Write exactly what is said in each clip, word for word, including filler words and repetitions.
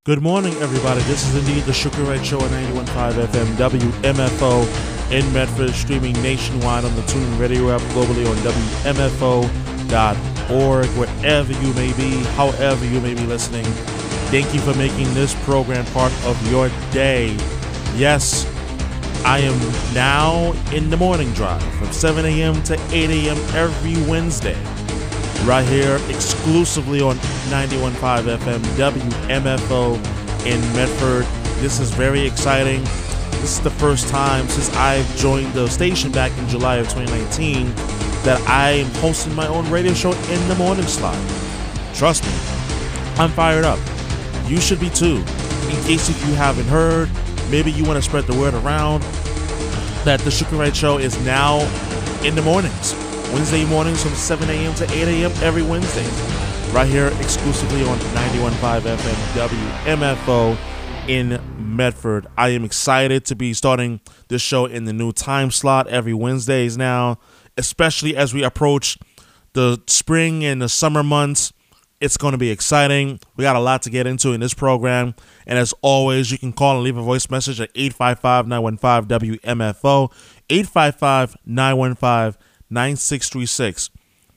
Good morning, everybody. This is indeed the Sugar Ray Show at ninety-one point five F M W M F O in Medford, streaming nationwide on the TuneIn Radio app, globally on W M F O dot org, wherever you may be, however you may be listening. Thank you for making this program part of your day. Yes, I am now in the morning drive from seven a.m. to eight a.m. every Wednesday, right here exclusively on ninety-one point five F M W M F O in Medford. This is very exciting. This is the first time since I've joined the station back in July of twenty nineteen that I am hosting my own radio show in the morning slot. Trust me, I'm fired up. You should be too. In case if you haven't heard, maybe you want to spread the word around that the Sugar Ray Show is now in the mornings. Wednesday mornings from seven a.m. to eight a.m. every Wednesday. Right here exclusively on ninety-one point five F M W M F O in Medford. I am excited to be starting this show in the new time slot every Wednesdays now, especially as we approach the spring and the summer months. It's going to be exciting. We got a lot to get into in this program. And as always, you can call and leave a voice message at eight five five, nine one five, W M F O, eight five five, nine one five, nine six three six.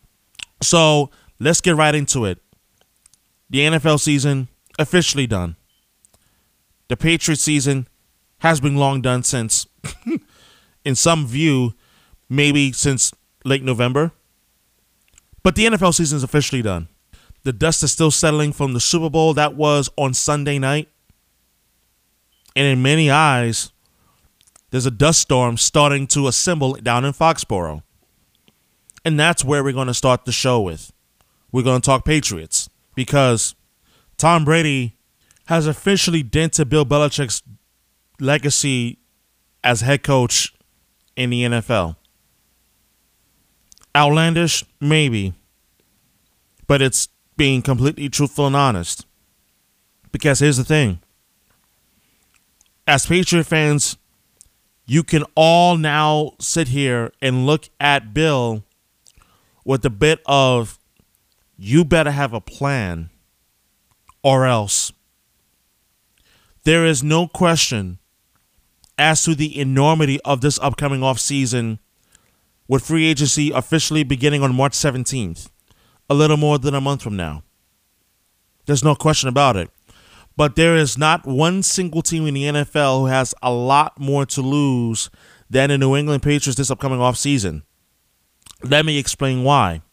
So let's get right into it. The N F L season officially done. The Patriots season has been long done since, in some view, maybe since late November. But the N F L season is officially done. The dust is still settling from the Super Bowl that was on Sunday night. And in many eyes, there's a dust storm starting to assemble down in Foxborough. And that's where we're going to start the show with. We're going to talk Patriots because Tom Brady has officially dented Bill Belichick's legacy as head coach in the N F L. Outlandish? Maybe. But it's being completely truthful and honest. Because here's the thing. As Patriot fans, you can all now sit here and look at Bill with a bit of, you better have a plan or else. There is no question as to the enormity of this upcoming offseason, with free agency officially beginning on March seventeenth, a little more than a month from now. There's no question about it. But there is not one single team in the N F L who has a lot more to lose than the New England Patriots this upcoming offseason. Let me explain why.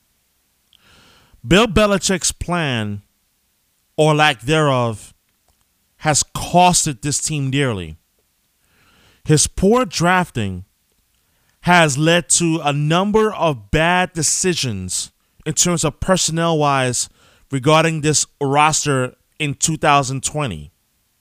Bill Belichick's plan, or lack thereof, has costed this team dearly. His poor drafting has led to a number of bad decisions in terms of personnel-wise regarding this roster in two thousand twenty.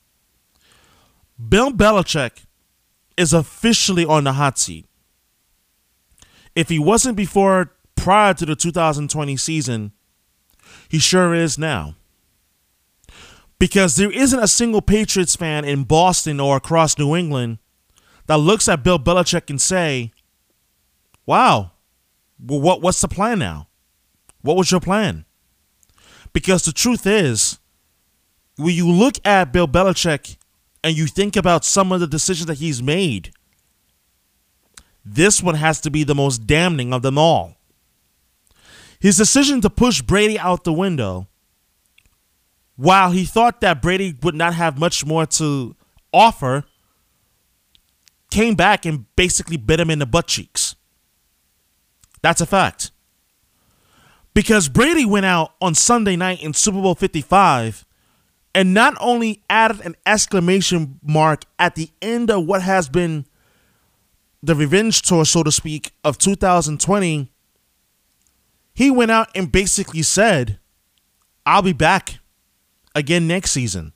Bill Belichick is officially on the hot seat. If he wasn't before, prior to the two thousand twenty season, he sure is now. Because there isn't a single Patriots fan in Boston or across New England that looks at Bill Belichick and say, wow, well, what, what's the plan now? What was your plan? Because the truth is, when you look at Bill Belichick and you think about some of the decisions that he's made, this one has to be the most damning of them all. His decision to push Brady out the window, while he thought that Brady would not have much more to offer, came back and basically bit him in the butt cheeks. That's a fact. Because Brady went out on Sunday night in Super Bowl fifty-five and not only added an exclamation mark at the end of what has been the revenge tour, so to speak, of two thousand twenty, he went out and basically said, I'll be back again next season.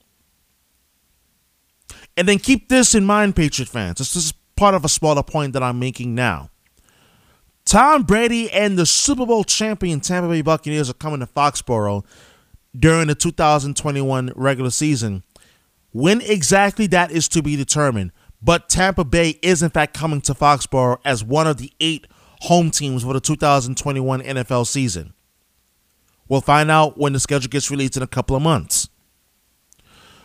And then keep this in mind, Patriot fans. This is part of a smaller point that I'm making now. Tom Brady and the Super Bowl champion Tampa Bay Buccaneers are coming to Foxborough during the two thousand twenty-one regular season. When exactly that is to be determined. But Tampa Bay is in fact coming to Foxborough as one of the eight home teams for the two thousand twenty-one N F L season. We'll find out when the schedule gets released in a couple of months.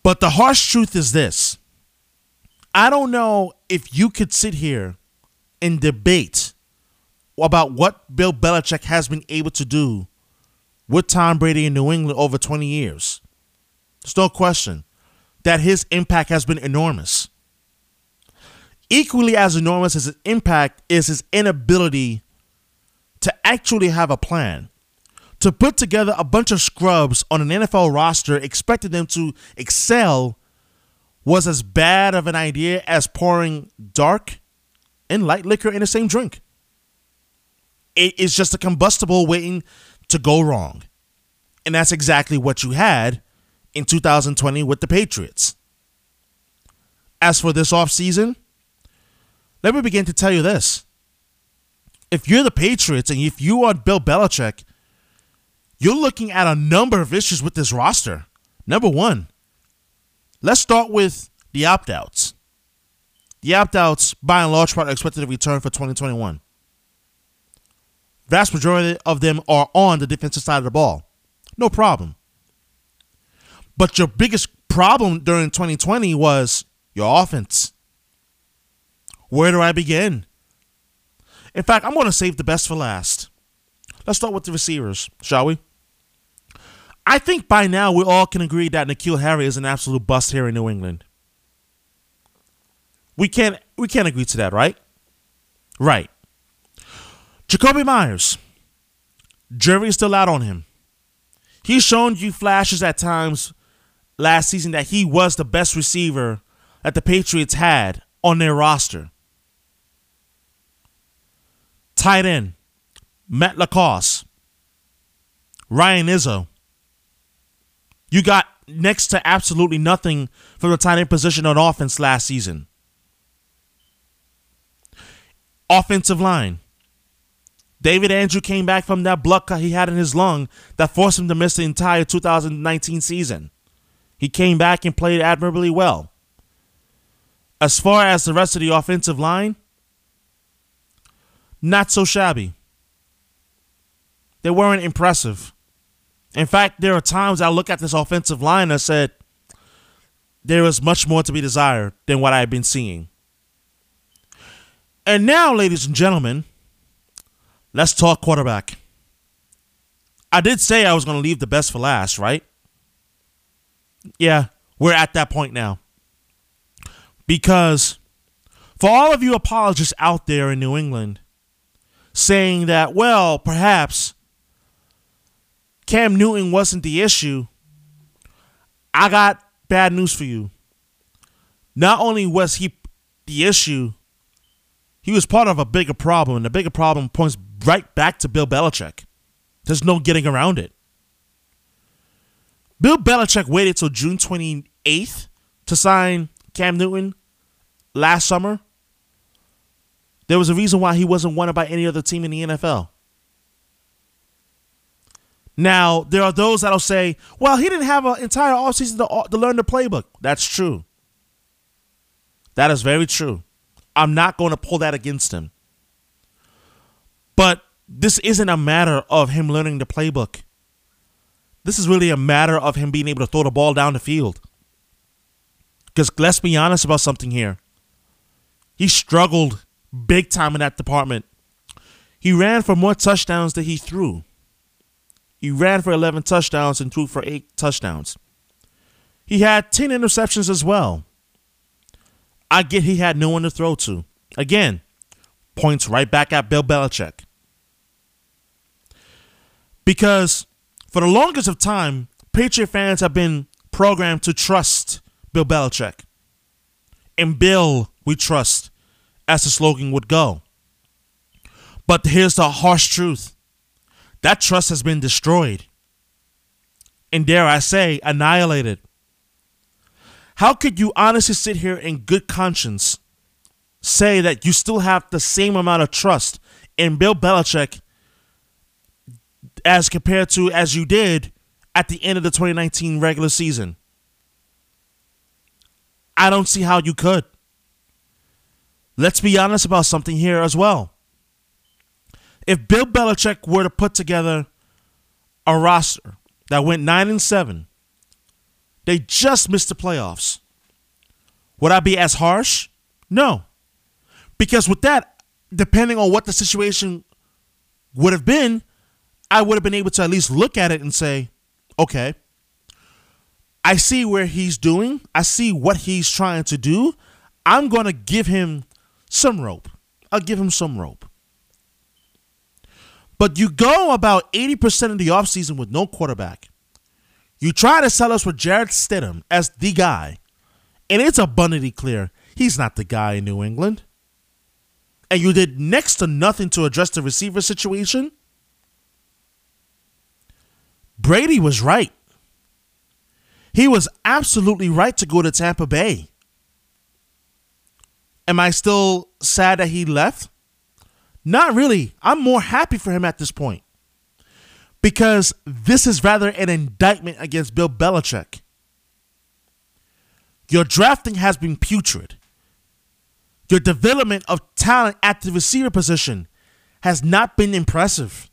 But the harsh truth is this. I don't know if you could sit here and debate about what Bill Belichick has been able to do with Tom Brady in New England over twenty years. There's no question that his impact has been enormous. Equally as enormous as his impact is his inability to actually have a plan, to put together a bunch of scrubs on an N F L roster, expecting them to excel, was as bad of an idea as pouring dark and light liquor in the same drink. It is just a combustible waiting to go wrong. And that's exactly what you had in two thousand twenty with the Patriots. As for this offseason, let me begin to tell you this. If you're the Patriots and if you are Bill Belichick, you're looking at a number of issues with this roster. Number one, let's start with the opt-outs. The opt-outs, by and large, are expected to return for twenty twenty-one. Vast majority of them are on the defensive side of the ball. No problem. But your biggest problem during twenty twenty was your offense. Where do I begin? In fact, I'm going to save the best for last. Let's start with the receivers, shall we? I think by now we all can agree that N'Keal Harry is an absolute bust here in New England. We can't we can't agree to that, right? Right. Jakobi Meyers. Jury's still out on him. He's shown you flashes at times last season that he was the best receiver that the Patriots had on their roster. Tight end, Matt Lacoste, Ryan Izzo. You got next to absolutely nothing from the tight end position on offense last season. Offensive line. David Andrew came back from that blood cut he had in his lung that forced him to miss the entire two thousand nineteen season. He came back and played admirably well. As far as the rest of the offensive line, not so shabby. They weren't impressive. In fact, there are times I look at this offensive line and said, there is much more to be desired than what I've been seeing. And now, ladies and gentlemen, let's talk quarterback. I did say I was going to leave the best for last, right? Yeah, we're at that point now. Because for all of you apologists out there in New England saying that, well, perhaps Cam Newton wasn't the issue, I got bad news for you. Not only was he the issue, he was part of a bigger problem, and the bigger problem points right back to Bill Belichick. There's no getting around it. Bill Belichick waited till June twenty-eighth to sign Cam Newton last summer. There was a reason why he wasn't wanted by any other team in the N F L. Now, there are those that'll say, well, he didn't have an entire offseason to, to learn the playbook. That's true. That is very true. I'm not going to pull that against him. But this isn't a matter of him learning the playbook. This is really a matter of him being able to throw the ball down the field. Because let's be honest about something here. He struggled big time in that department. He ran for more touchdowns than he threw. He ran for eleven touchdowns and threw for eight touchdowns. He had ten interceptions as well. I get he had no one to throw to. Again, points right back at Bill Belichick. Because for the longest of time, Patriot fans have been programmed to trust Bill Belichick. And Bill, we trust, as the slogan would go. But here's the harsh truth. That trust has been destroyed. And dare I say, annihilated. How could you honestly sit here in good conscience say that you still have the same amount of trust in Bill Belichick as compared to as you did at the end of the twenty nineteen regular season? I don't see how you could. Let's be honest about something here as well. If Bill Belichick were to put together a roster that went nine and seven, They just missed the playoffs. Would I be as harsh? No. Because with that, depending on what the situation would have been, I would have been able to at least look at it and say, okay, I see where he's doing. I see what he's trying to do. I'm going to give him some rope. I'll give him some rope. But you go about eighty percent of the offseason with no quarterback. You try to sell us with Jarrett Stidham as the guy. And it's abundantly clear he's not the guy in New England. And you did next to nothing to address the receiver situation. Brady was right. He was absolutely right to go to Tampa Bay. Am I still sad that he left? Not really. I'm more happy for him at this point. Because this is rather an indictment against Bill Belichick. Your drafting has been putrid. Your development of talent at the receiver position has not been impressive.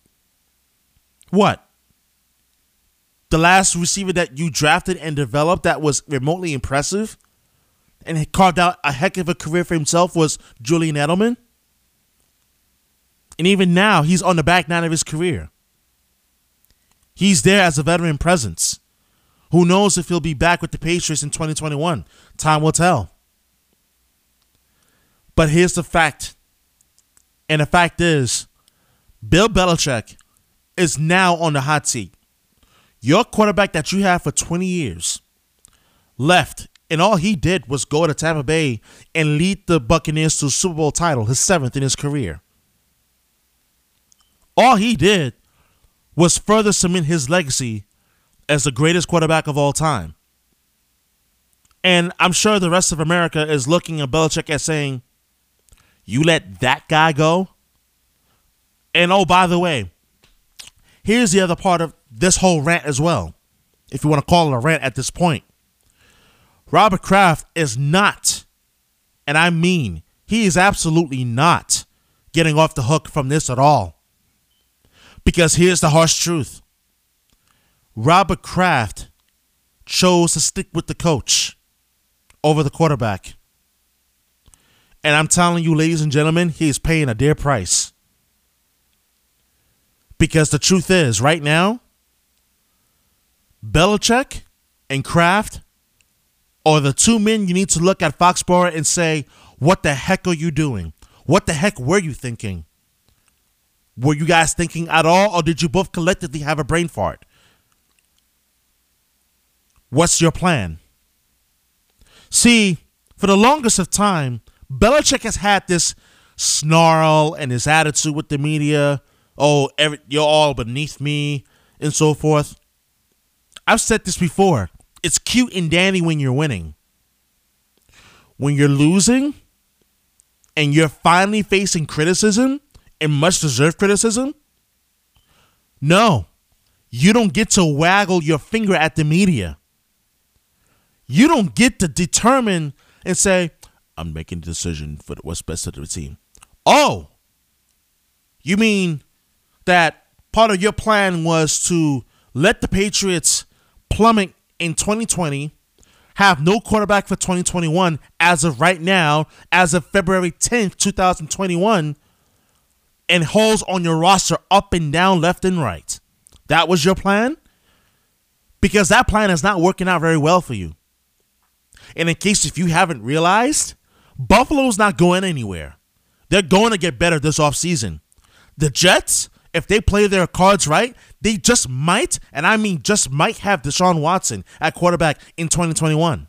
What? The last receiver that you drafted and developed that was remotely impressive and carved out a heck of a career for himself was Julian Edelman? And even now, he's on the back nine of his career. He's there as a veteran presence. Who knows if he'll be back with the Patriots in twenty twenty-one? Time will tell. But here's the fact. And the fact is, Bill Belichick is now on the hot seat. Your quarterback that you have for twenty years left, and all he did was go to Tampa Bay and lead the Buccaneers to a Super Bowl title, his seventh in his career. All he did was further cement his legacy as the greatest quarterback of all time. And I'm sure the rest of America is looking at Belichick as saying, you let that guy go? And oh, by the way, here's the other part of this whole rant as well, if you want to call it a rant at this point. Robert Kraft is not, and I mean, he is absolutely not getting off the hook from this at all. Because here's the harsh truth. Robert Kraft chose to stick with the coach over the quarterback. And I'm telling you, ladies and gentlemen, he's paying a dear price. Because the truth is, right now, Belichick and Kraft are the two men you need to look at Foxborough and say, what the heck are you doing? What the heck were you thinking? Were you guys thinking at all, or did you both collectively have a brain fart? What's your plan? See, for the longest of time, Belichick has had this snarl and his attitude with the media. Oh, every, you're all beneath me and so forth. I've said this before. It's cute and dandy when you're winning. When you're losing and you're finally facing criticism, and much deserved criticism, no, you don't get to waggle your finger at the media. You don't get to determine and say, I'm making a decision for what's best for the team. Oh, you mean that part of your plan was to let the Patriots plummet in twenty twenty, have no quarterback for twenty twenty-one as of right now, as of February tenth, twenty twenty-one, and holes on your roster up and down, left and right. That was your plan? Because that plan is not working out very well for you. And in case if you haven't realized, Buffalo's not going anywhere. They're going to get better this offseason. The Jets, if they play their cards right, they just might, and I mean just might, have Deshaun Watson at quarterback in twenty twenty-one.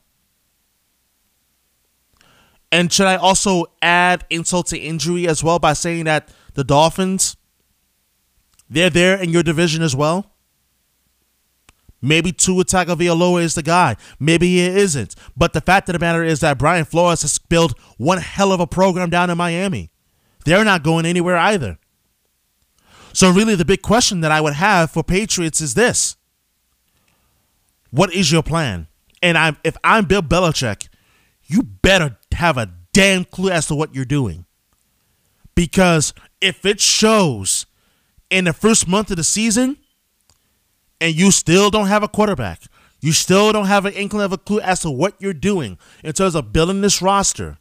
And should I also add insult to injury as well by saying that the Dolphins, they're there in your division as well? Maybe Tua Tagovailoa is the guy. Maybe he isn't. But the fact of the matter is that Brian Flores has built one hell of a program down in Miami. They're not going anywhere either. So really the big question that I would have for Patriots is this. What is your plan? And I'm, if I'm Bill Belichick, you better have a damn clue as to what you're doing. Because if it shows in the first month of the season and you still don't have a quarterback, You still don't have an inkling of a clue as to what you're doing in terms of building this roster.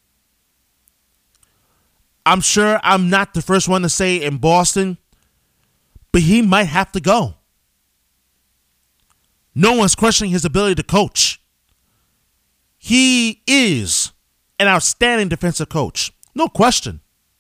I'm sure I'm not the first one to say in Boston, but he might have to go. No one's questioning his ability to coach. He is an outstanding defensive coach. No question.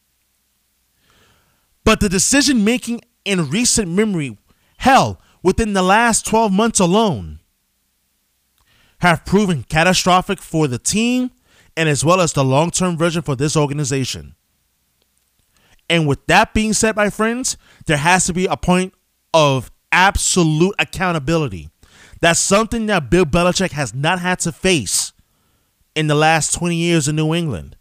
But the decision-making in recent memory, hell, within the last twelve months alone, have proven catastrophic for the team and as well as the long-term vision for this organization. And with that being said, my friends, there has to be a point of absolute accountability. That's something that Bill Belichick has not had to face in the last twenty years in New England.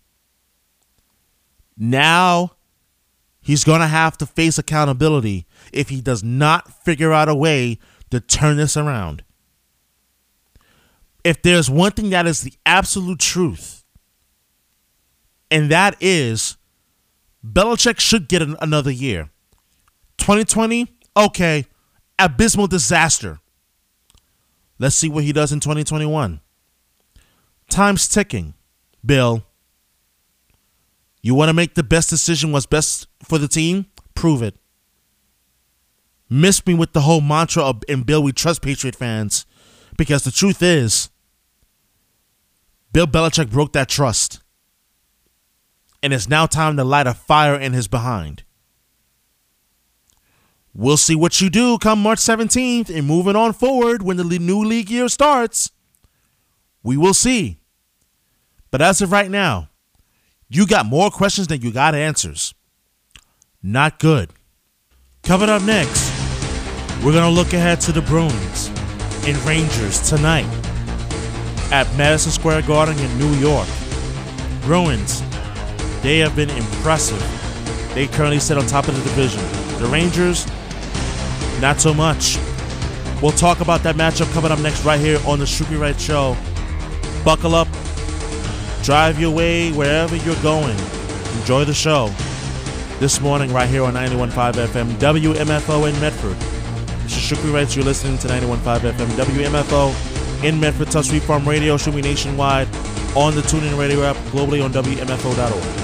Now, he's going to have to face accountability if he does not figure out a way to turn this around. If there's one thing that is the absolute truth, and that is Belichick should get an, another year. twenty twenty, okay, abysmal disaster. Let's see what he does in twenty twenty-one. Time's ticking, Bill. You want to make the best decision what's best for the team? Prove it. Miss me with the whole mantra of "in Bill we trust," Patriot fans, because the truth is, Bill Belichick broke that trust. And it's now time to light a fire in his behind. We'll see what you do come March seventeenth and moving on forward when the new league year starts. We will see. But as of right now, you got more questions than you got answers. Not good. Coming up next, we're going to look ahead to the Bruins and Rangers tonight at Madison Square Garden in New York. Bruins, they have been impressive. They currently sit on top of the division. The Rangers, not so much. We'll talk about that matchup coming up next right here on the Shooky Right Show. Buckle up. Drive your way wherever you're going. Enjoy the show. This morning right here on ninety-one point five F M W M F O in Medford. This is Shooky Right. You're listening to ninety-one point five F M W M F O in Medford. Touch Street Farm Radio. Shoot me nationwide on the TuneIn Radio app. Globally on W M F O dot org.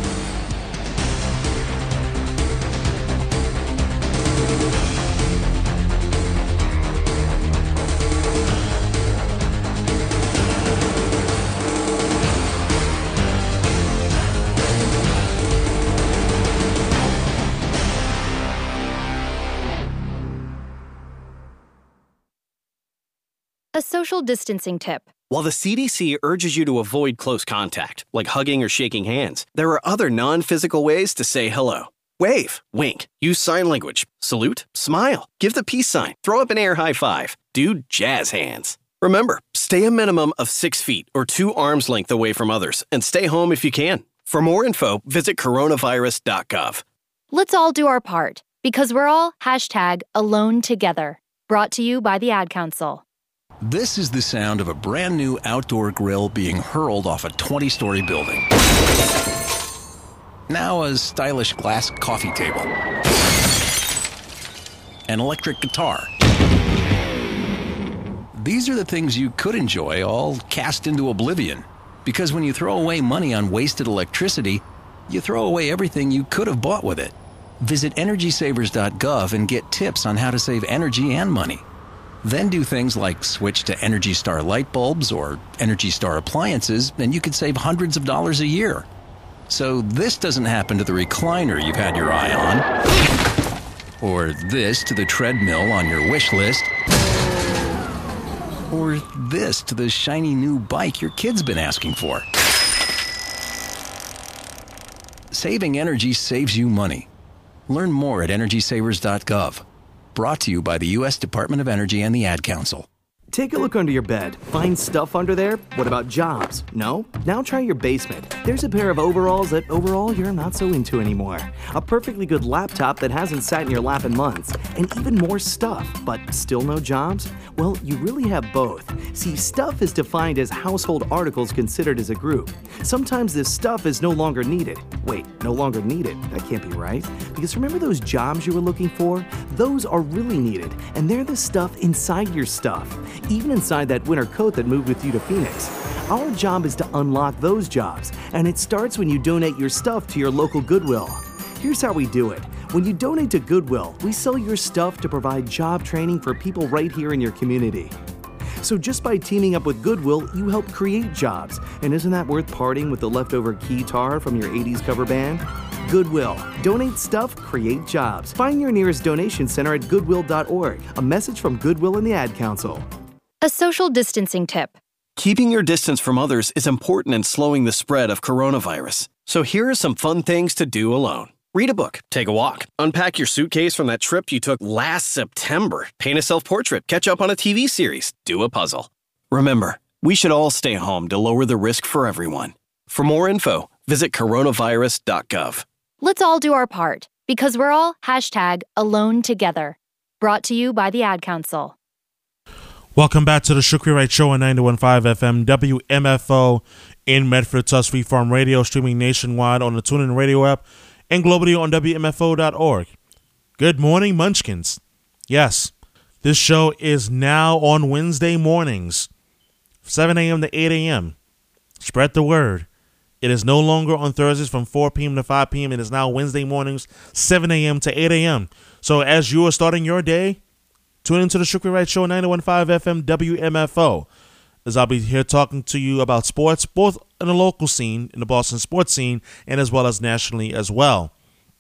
A social distancing tip. While the C D C urges you to avoid close contact, like hugging or shaking hands, there are other non-physical ways to say hello. Wave, wink, use sign language, salute, smile, give the peace sign, throw up an air high five, do jazz hands. Remember, stay a minimum of six feet or two arms length away from others, and stay home if you can. For more info, visit coronavirus dot gov. Let's all do our part, because we're all hashtag alone together. Brought to you by the Ad Council. This is the sound of a brand new outdoor grill being hurled off a twenty-story building. Now a stylish glass coffee table. An electric guitar. These are the things you could enjoy, all cast into oblivion. Because when you throw away money on wasted electricity, you throw away everything you could have bought with it. Visit energy savers dot gov and get tips on how to save energy and money. Then do things like switch to Energy Star light bulbs or Energy Star appliances, and you could save hundreds of dollars a year. So this doesn't happen to the recliner you've had your eye on, or this to the treadmill on your wish list, or this to the shiny new bike your kid's been asking for. Saving energy saves you money. Learn more at energy savers dot gov. Brought to you by the U S Department of Energy and the Ad Council. Take a look under your bed. Find stuff under there? What about jobs? No? Now try your basement. There's a pair of overalls that overall you're not so into anymore. A perfectly good laptop that hasn't sat in your lap in months. And even more stuff, but still no jobs? Well, you really have both. See, stuff is defined as household articles considered as a group. Sometimes this stuff is no longer needed. Wait, no longer needed? That can't be right. Because remember those jobs you were looking for? Those are really needed, and they're the stuff inside your stuff, even inside that winter coat that moved with you to Phoenix. Our job is to unlock those jobs, and it starts when you donate your stuff to your local Goodwill. Here's how we do it. When you donate to Goodwill, we sell your stuff to provide job training for people right here in your community. So just by teaming up with Goodwill, you help create jobs. And isn't that worth parting with the leftover keytar from your eighties cover band? Goodwill. Donate stuff, create jobs. Find your nearest donation center at goodwill dot org. A message from Goodwill and the Ad Council. A social distancing tip. Keeping your distance from others is important in slowing the spread of coronavirus. So here are some fun things to do alone. Read a book, take a walk, unpack your suitcase from that trip you took last September, paint a self-portrait, catch up on a T V series, do a puzzle. Remember, we should all stay home to lower the risk for everyone. For more info, visit coronavirus dot gov. Let's all do our part, because we're all hashtag alone together. Brought to you by the Ad Council. Welcome back to the Shukri Wright Show on ninety-one point five F M W M F O in Medford, Tuss Free Farm Radio, streaming nationwide on the TuneIn Radio app and globally on W M F O dot org. Good morning, Munchkins. Yes, this show is now on Wednesday mornings, seven a.m. to eight a.m. Spread the word. It is no longer on Thursdays from four p.m. to five p.m. It is now Wednesday mornings, seven a.m. to eight a.m. So as you are starting your day, tune into the Shukri Wright Show, ninety-one point five F M W M F O, as I'll be here talking to you about sports, both in the local scene, in the Boston sports scene, and as well as nationally as well.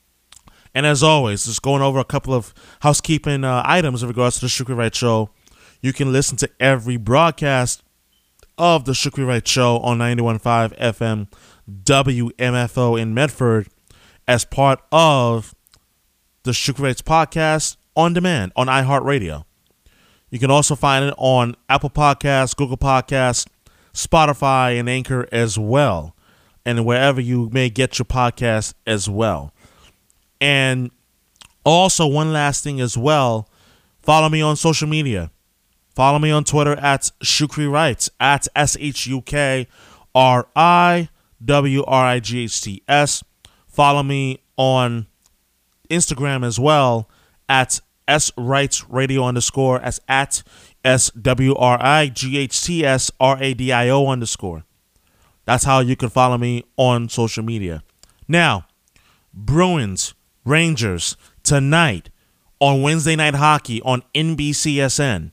And as always, just going over a couple of housekeeping uh, items in regards to the Shukri Wright Show. You can listen to every broadcast of the Shukri Wright Show on ninety-one point five F M W M F O in Medford as part of the Shukri Wright's podcast on demand on iHeartRadio. You can also find it on Apple Podcasts, Google Podcasts, Spotify, and Anchor as well, and wherever you may get your podcast as well. And also, one last thing as well, follow me on social media. Follow me on Twitter at Shukri Wright, at S H U K R I W R I G H T S. Follow me on Instagram as well at S Wrights Radio underscore, as at S W R I G H T S R A D I O underscore. That's how you can follow me on social media. Now, Bruins, Rangers, tonight on Wednesday Night Hockey on N B C S N.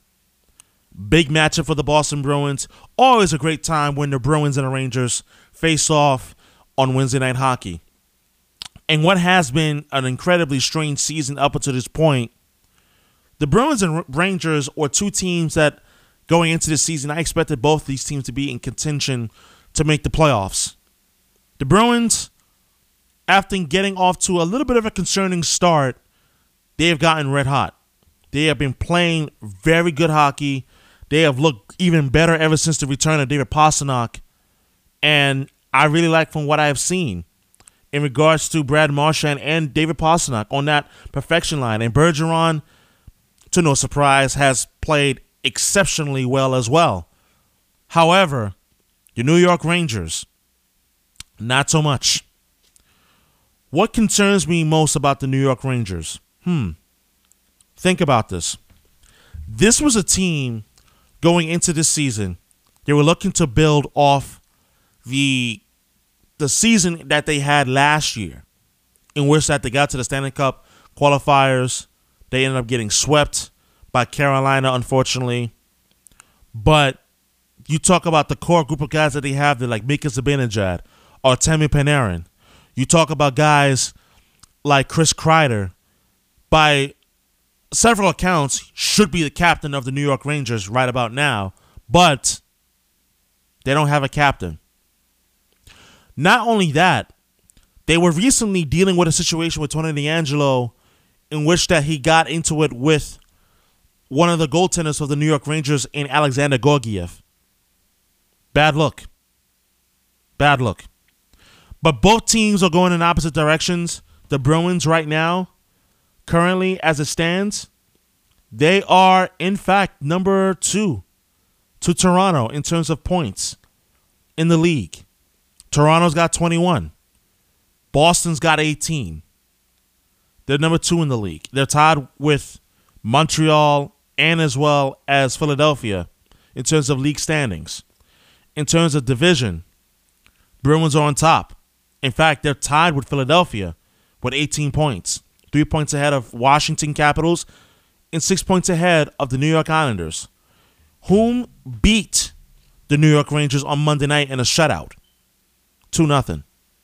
Big matchup for the Boston Bruins. Always a great time when the Bruins and the Rangers face off on Wednesday Night Hockey. And what has been an incredibly strange season up until this point, the Bruins and Rangers are two teams that, going into this season, I expected both these teams to be in contention to make the playoffs. The Bruins, after getting off to a little bit of a concerning start, they have gotten red hot. They have been playing very good hockey. They have looked even better ever since the return of David Pastrnak. And I really like from what I have seen in regards to Brad Marchand and David Pastrnak on that perfection line. And Bergeron, to no surprise, has played exceptionally well as well. However, the New York Rangers, not so much. What concerns me most about the New York Rangers? Hmm. Think about this. This was a team going into this season. They were looking to build off the the season that they had last year, in which that they got to the Stanley Cup qualifiers. They ended up getting swept by Carolina, unfortunately. But you talk about the core group of guys that they have, they're like Mika Zibanejad or Artemi Panarin. You talk about guys like Chris Kreider, by several accounts, should be the captain of the New York Rangers right about now, but they don't have a captain. Not only that, they were recently dealing with a situation with Tony DeAngelo in which that he got into it with one of the goaltenders of the New York Rangers in Alexander Gorgiev. Bad look. Bad look. But both teams are going in opposite directions. The Bruins right now, currently as it stands, they are in fact number two to Toronto in terms of points in the league. Toronto's got twenty-one. Boston's got eighteen. They're number two in the league. They're tied with Montreal and as well as Philadelphia in terms of league standings. In terms of division, Bruins are on top. In fact, they're tied with Philadelphia with eighteen points, three points ahead of Washington Capitals and six points ahead of the New York Islanders, whom beat the New York Rangers on Monday night in a shutout, two nothing.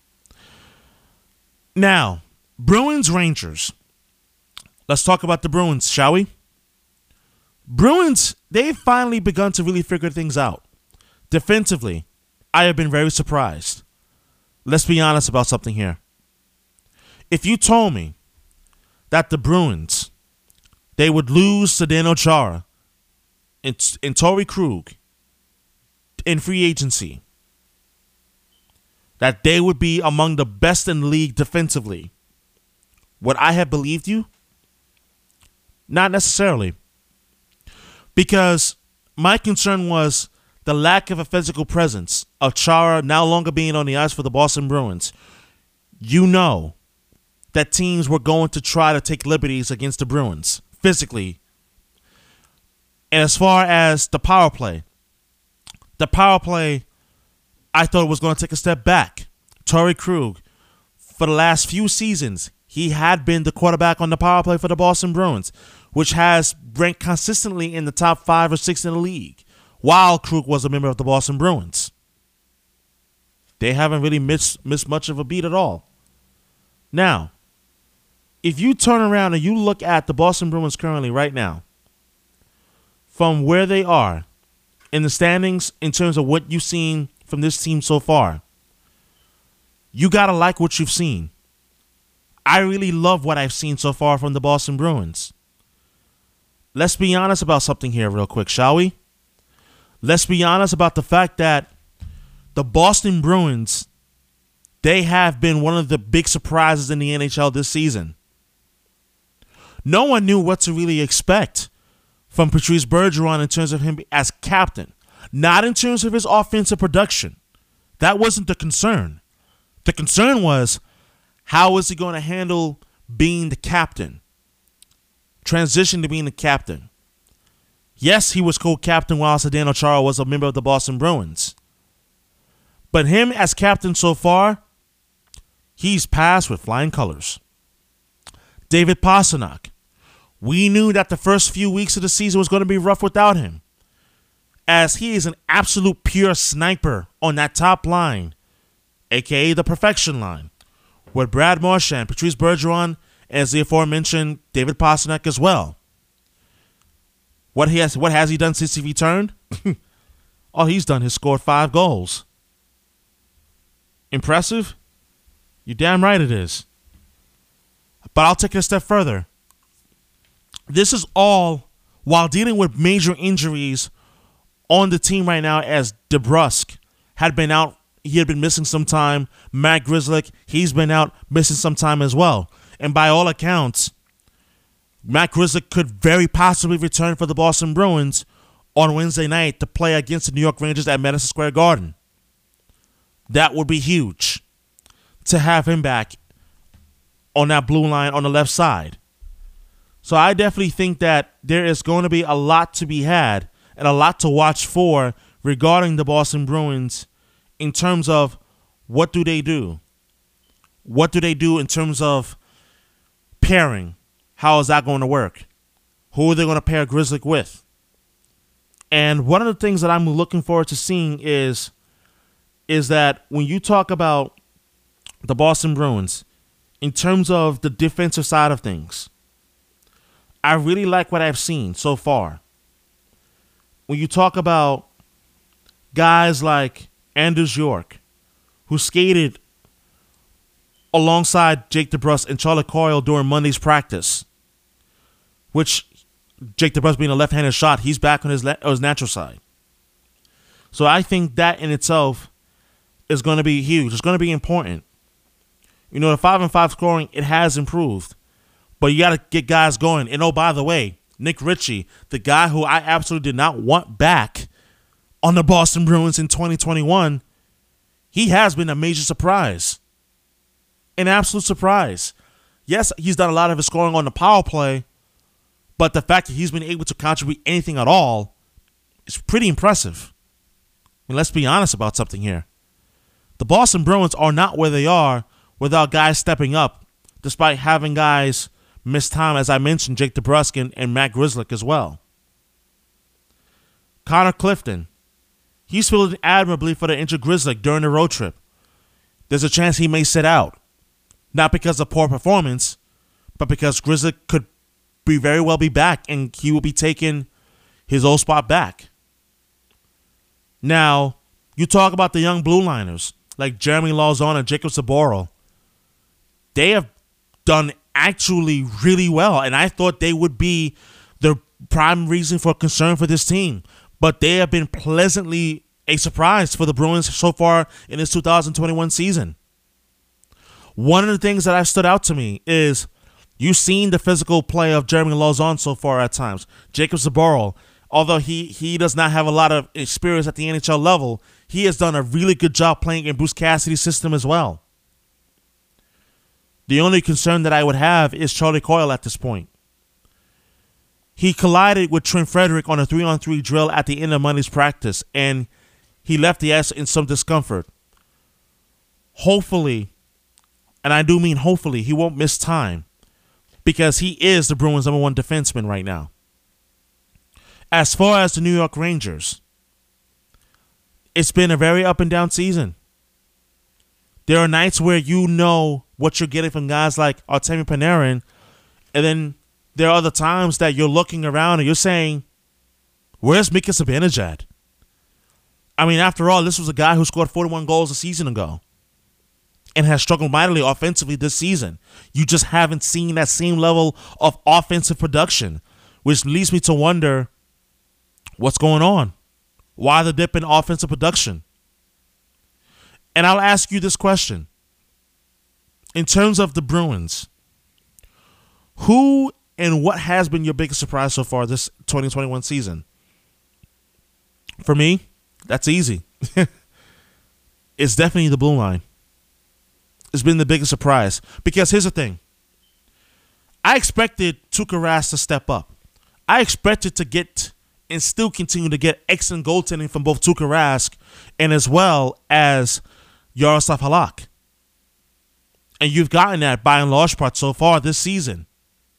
Now, Bruins Rangers. Let's talk about the Bruins, shall we? Bruins, they've finally begun to really figure things out. Defensively, I have been very surprised. Let's be honest about something here. If you told me that the Bruins, they would lose Zdeno Chara and, and Torrey Krug in free agency, that they would be among the best in the league defensively, would I have believed you? Not necessarily. Because my concern was the lack of a physical presence of Chara now longer being on the ice for the Boston Bruins. You know that teams were going to try to take liberties against the Bruins physically. And as far as the power play, the power play, I thought was going to take a step back. Torrey Krug, for the last few seasons, he had been the quarterback on the power play for the Boston Bruins, which has ranked consistently in the top five or six in the league, while Krug was a member of the Boston Bruins. They haven't really missed, missed much of a beat at all. Now, if you turn around and you look at the Boston Bruins currently right now, from where they are in the standings in terms of what you've seen from this team so far, you got to like what you've seen. I really love what I've seen so far from the Boston Bruins. Let's be honest about something here real quick, shall we? Let's be honest about the fact that the Boston Bruins, they have been one of the big surprises in the N H L this season. No one knew what to really expect from Patrice Bergeron in terms of him as captain, not in terms of his offensive production. That wasn't the concern. The concern was, how is he going to handle being the captain? Transition to being the captain. Yes, he was co-captain while Zdeno Chara was a member of the Boston Bruins. But him as captain so far, he's passed with flying colors. David Pastrnak. We knew that the first few weeks of the season was going to be rough without him, as he is an absolute pure sniper on that top line, a k a the perfection line, with Brad Marchand, Patrice Bergeron, as the aforementioned David Pastrnak as well. What he has, what has he done since he returned? All he's done is scored five goals. Impressive? You're damn right it is. But I'll take it a step further. This is all while dealing with major injuries on the team right now, as DeBrusk had been out. He had been missing some time. Matt Grzelcyk, he's been out missing some time as well. And by all accounts, Matt Grzelcyk could very possibly return for the Boston Bruins on Wednesday night to play against the New York Rangers at Madison Square Garden. That would be huge to have him back on that blue line on the left side. So I definitely think that there is going to be a lot to be had and a lot to watch for regarding the Boston Bruins in terms of what do they do? What do they do in terms of pairing? How is that going to work? Who are they going to pair Grzelcyk with? And one of the things that I'm looking forward to seeing is, is that when you talk about the Boston Bruins, in terms of the defensive side of things, I really like what I've seen so far. When you talk about guys like Anders York, who skated alongside Jake DeBrusk and Charlie Coyle during Monday's practice, which Jake DeBrusk being a left-handed shot, he's back on his, le- his natural side. So I think that in itself is going to be huge. It's going to be important. You know, the five and five scoring, it has improved. But you got to get guys going. And oh, by the way, Nick Ritchie, the guy who I absolutely did not want back on the Boston Bruins in twenty twenty-one, he has been a major surprise. An absolute surprise. yes, he's done a lot of his scoring on the power play, but the fact that he's been able to contribute anything at all is pretty impressive. I mean, let's be honest about something here. The Boston Bruins are not where they are without guys stepping up, despite having guys miss time, as I mentioned, Jake DeBrusk and, and Matt Grzelcyk as well. Connor Clifton, he's fielded admirably for the injured Grzelcyk during the road trip. There's a chance he may sit out, not because of poor performance, but because Grzelcyk could be very well be back and he will be taking his old spot back. Now, you talk about the young blue liners like Jeremy Lauzon and Jacob Zboril. They have done actually really well, and I thought they would be the prime reason for concern for this team. But they have been pleasantly a surprise for the Bruins so far in this two thousand twenty-one season. One of the things that have stood out to me is you've seen the physical play of Jeremy Lauzon so far at times. Jacob Zboril, although he, he does not have a lot of experience at the N H L level, he has done a really good job playing in Bruce Cassidy's system as well. The only concern that I would have is Charlie Coyle at this point. He collided with Trent Frederick on a three-on-three drill at the end of Monday's practice, and he left the ice in some discomfort. Hopefully, and I do mean hopefully, he won't miss time because he is the Bruins' number one defenseman right now. As far as the New York Rangers, it's been a very up and down season. There are nights where you know what you're getting from guys like Artemi Panarin, and then there are other times that you're looking around and you're saying, where's Mika Zibanejad? I mean, after all, this was a guy who scored forty-one goals a season ago and has struggled mightily offensively this season. You just haven't seen that same level of offensive production, which leads me to wonder what's going on. Why the dip in offensive production? And I'll ask you this question. In terms of the Bruins, who and what has been your biggest surprise so far this twenty twenty-one season? For me, that's easy. It's definitely the blue line. It's been the biggest surprise. Because here's the thing. I expected Tuukka Rask to step up. I expected to get and still continue to get excellent goaltending from both Tuukka Rask and as well as Yaroslav Halak. And you've gotten that by and large part so far this season.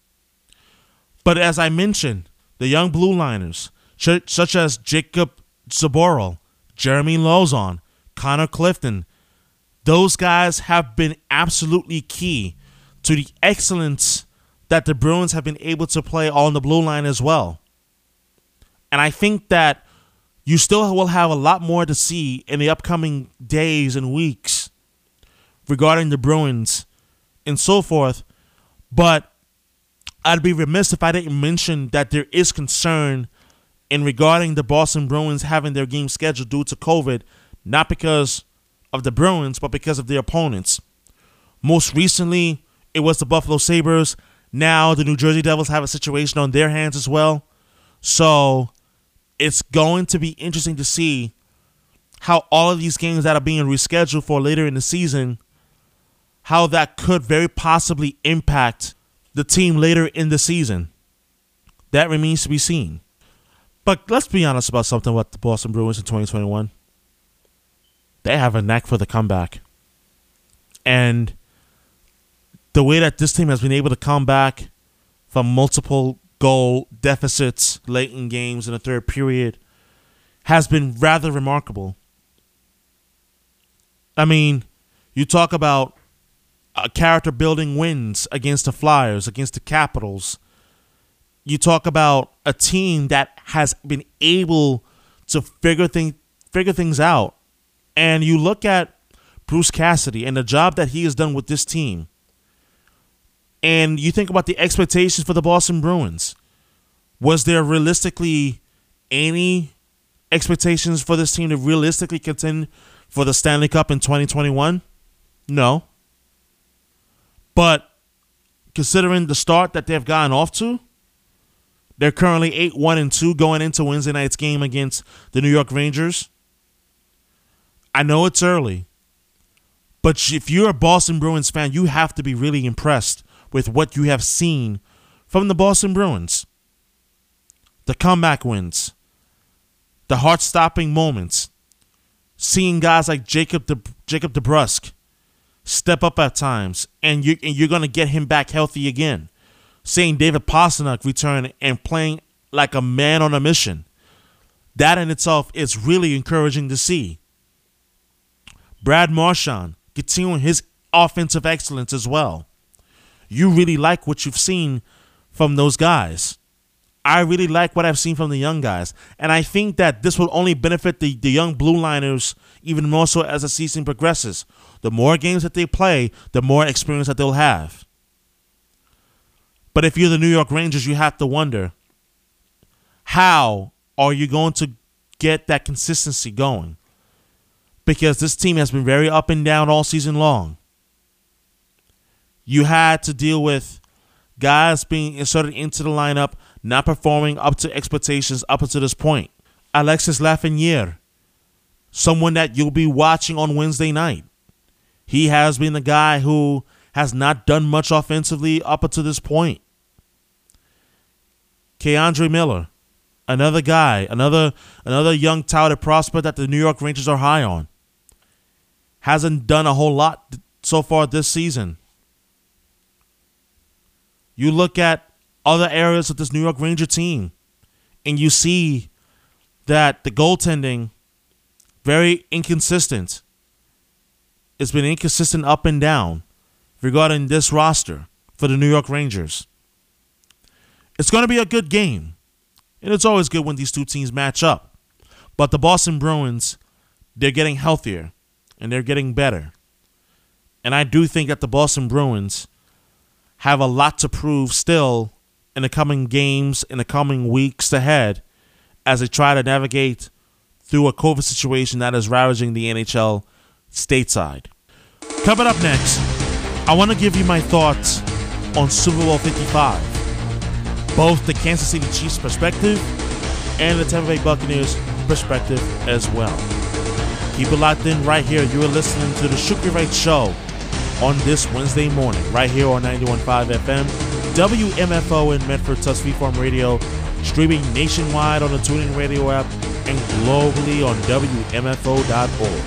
But as I mentioned, the young blue liners, such as Jacob Zboril, Jeremy Lauzon, Connor Clifton, those guys have been absolutely key to the excellence that the Bruins have been able to play on the blue line as well. And I think that you still will have a lot more to see in the upcoming days and weeks regarding the Bruins and so forth. But I'd be remiss if I didn't mention that there is concern in regarding the Boston Bruins having their game scheduled due to COVID, not because of the Bruins, but because of their opponents. Most recently, it was the Buffalo Sabres. Now the New Jersey Devils have a situation on their hands as well. So it's going to be interesting to see how all of these games that are being rescheduled for later in the season, how that could very possibly impact the team later in the season. That remains to be seen. But let's be honest about something about the Boston Bruins in twenty twenty-one. They have a knack for the comeback. And the way that this team has been able to come back from multiple goal deficits late in games in the third period has been rather remarkable. I mean, you talk about uh, character building wins against the Flyers, against the Capitals. You talk about a team that has been able to figure thing, figure things out. And you look at Bruce Cassidy and the job that he has done with this team. And you think about the expectations for the Boston Bruins. Was there realistically any expectations for this team to realistically contend for the Stanley Cup in twenty twenty-one? No. But considering the start that they've gotten off to, they're currently eight one and two going into Wednesday night's game against the New York Rangers. I know it's early, but if you're a Boston Bruins fan, you have to be really impressed with what you have seen from the Boston Bruins. The comeback wins, the heart-stopping moments, seeing guys like Jacob De, Jacob DeBrusk step up at times, and, you, and you're going to get him back healthy again. Seeing David Pastrnak return and playing like a man on a mission. That in itself is really encouraging to see. Brad Marchand continuing his offensive excellence as well. You really like what you've seen from those guys. I really like what I've seen from the young guys. And I think that this will only benefit the, the young Blue Liners even more so as the season progresses. The more games that they play, the more experience that they'll have. But if you're the New York Rangers, you have to wonder, how are you going to get that consistency going? Because this team has been very up and down all season long. You had to deal with guys being inserted into the lineup, not performing up to expectations up until this point. Alexis Lafreniere, someone that you'll be watching on Wednesday night. He has been the guy who has not done much offensively up until this point. K'Andre Miller, another guy, another another young touted prospect that the New York Rangers are high on. Hasn't done a whole lot so far this season. You look at other areas of this New York Ranger team, and you see that the goaltending, very inconsistent. It's been inconsistent up and down regarding this roster for the New York Rangers. It's going to be a good game, and it's always good when these two teams match up. But the Boston Bruins, they're getting healthier, and they're getting better. And I do think that the Boston Bruins have a lot to prove still in the coming games, in the coming weeks ahead, as they try to navigate through a COVID situation that is ravaging the N H L stateside. Coming up next, I want to give you my thoughts on Super Bowl fifty-five. Both the Kansas City Chiefs perspective and the Tampa Bay Buccaneers perspective as well. Keep it locked in right here. You are listening to the Shooky Right Show on this Wednesday morning, right here on ninety-one point five F M, W M F O in Medford, Tuskegee Farm Radio, streaming nationwide on the TuneIn Radio app and globally on W M F O dot org.